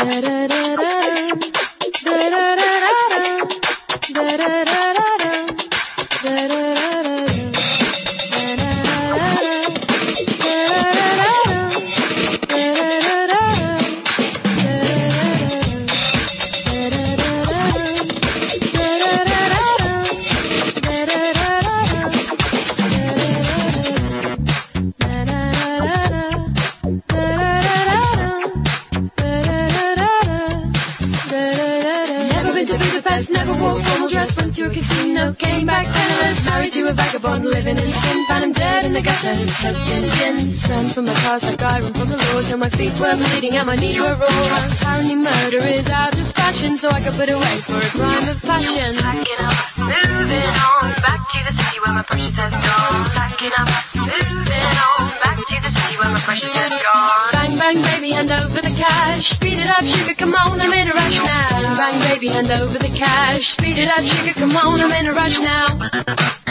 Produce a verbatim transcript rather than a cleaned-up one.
Never wore formal dress, went to a casino, came back penniless, married to a vagabond, living in sin, found him dead in the gutter, soaked in gin. Ran from my past like I ran from the law, till my feet were bleeding and my knees were raw. Apparently murder is out of fashion, so I got put away for a crime of passion. Packing up, moving on, back to the city where my precious has gone. Packing up, moving on, back to the city where my precious has gone. Bang, bang, baby, hand over the cash. Speed it up, sugar, come on, I'm in a rush now. Bang, bang, baby, hand over the cash. Speed it up, sugar, come on, I'm in a rush now.